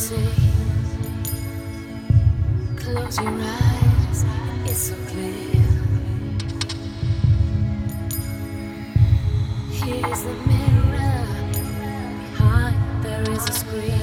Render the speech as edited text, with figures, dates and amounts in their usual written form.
see. Close your eyes, it's so clear. Here's the mirror, behind there is a screen.